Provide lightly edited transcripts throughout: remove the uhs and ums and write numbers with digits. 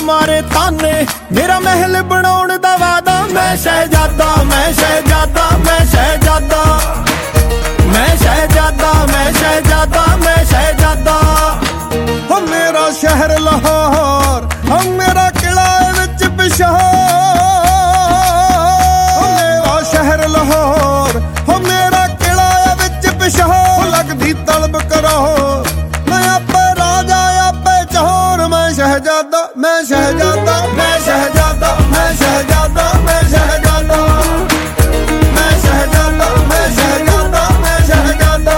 मारे ताने, मेरा महल बनाउण दा वादा। मैं शहजादा, मैं शहजादा, मैं शहजादा, मैं शहजादा, मैं शहजादा, मैं शहजादा। हो मेरा शहर लाहौर, हो मेरा किला विच पिशावर। हो मेरा शहर लाहौर, हो मेरा किला विच पिशावर। लगदी तलब करो मैं आपे राजा आपे चहोर। मैं शहजादा, मैं शहजादा, मैं शहजादा, मैं शहजादा, मैं शहजादा, मैं शहजादा, मैं शहजादा, मैं शहजादा।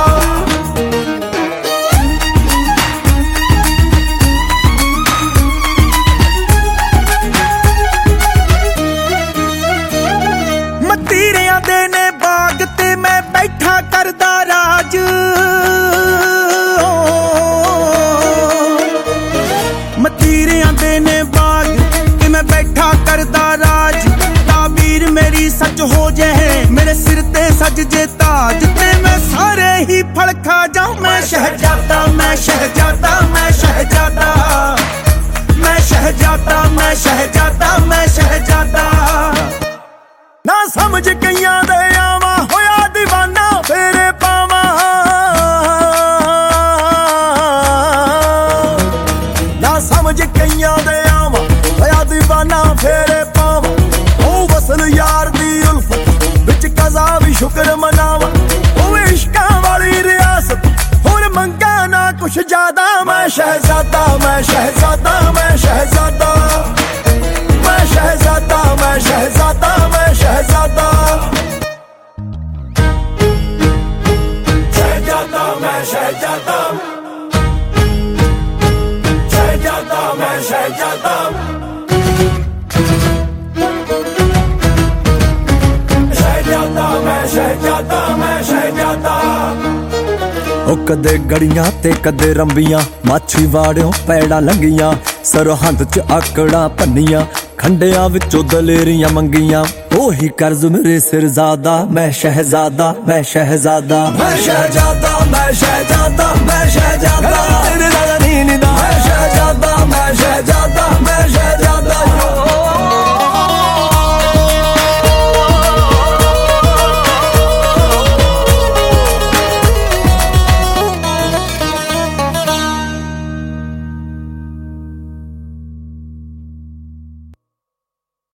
मतीरियां दे ने बाग ते मैं बैठा करदा राज। मतीरियां दे ने बाग ते मैं बैठा करदा राज। ताबीर मेरी सच हो जाए, मेरे सिर ते सज जे ताज, ते मैं सारे ही फल खा जाऊं। मैं शहजादा, मैं शहजादा, मैं शहजादा, मैं शहजादा, मैं शहजादा, मैं शहजादा। ना समझ कईयां दे आवा होया दीवाना फेरे पावा। ना समझ कईयां दे आवा होया दीवाना फेरे पावा। ओ वसल यार दी उल्फत विच कज़ा भी शुक्र मनावा। ओ इश्कां वाली रियासत होर मंगा ना कुछ ज्यादा। मैं शहजादा, मैं शहजादा, मैं शहजादा, मैं शहजादा, मैं शहजादा, मैं शहजादा। शहजादा, मैं शहजादा, शहजादा, मैं शहजादा, शहजादा, मैं शहजादा, मैं शहजादा। ओ कदे गड़ियां ते कदे रंबियां, माछी वाड़ियों पैड़ा लंघियां, सरहंद च आकड़ा भन्नियां, खंडियां विचों दलेरियां मंगियां। ओही कर्ज मेरे सिर ज़ादा। मैं शहजादा, मैं शहजादा, मैं शहजादा, मैं शहजादा, मैं शहजादा, मैं शहजादा, मैं शहजादा, मैं शहजादा।